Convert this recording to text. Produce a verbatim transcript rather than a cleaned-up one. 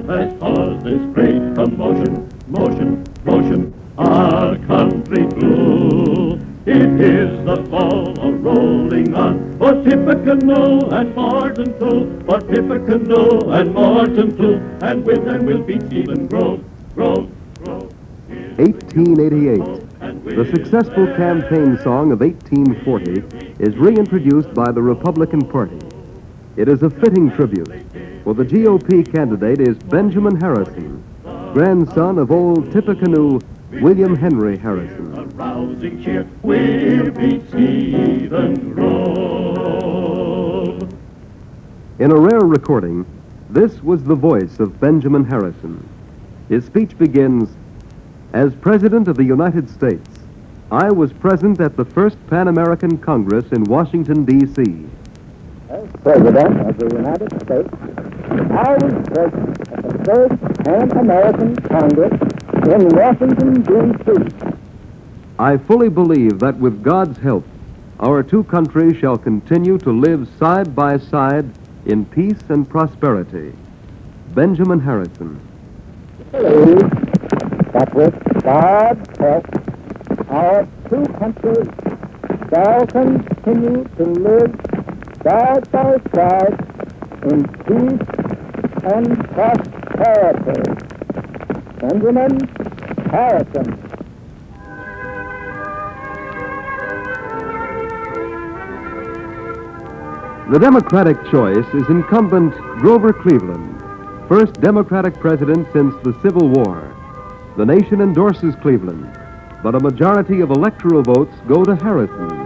has caused this great commotion, motion, motion, our country through. It is the fall of rolling on for Tippecanoe and Martin too, for Tippecanoe and Martin too, and with them we'll beat Stephen Grove, Grove, Grove. eighteen eighty-eight. The successful campaign song of eighteen forty is reintroduced by the Republican Party. It is a fitting tribute, for the G O P candidate is Benjamin Harrison, grandson of old Tippecanoe William Henry Harrison. A rousing cheer, we'll beat Stephen Grove. In a rare recording, this was the voice of Benjamin Harrison. His speech begins, "As President of the United States, I was present at the first Pan American Congress in Washington, D C As President of the United States, I was present at the first Pan American Congress in Washington, D C I fully believe that with God's help, our two countries shall continue to live side by side in peace and prosperity." Benjamin Harrison. believe that with God's help, our two countries shall continue to live side by side in peace and prosperity. Benjamin Harrison. The Democratic choice is incumbent Grover Cleveland, first Democratic president since the Civil War. The nation endorses Cleveland, but a majority of electoral votes go to Harrison.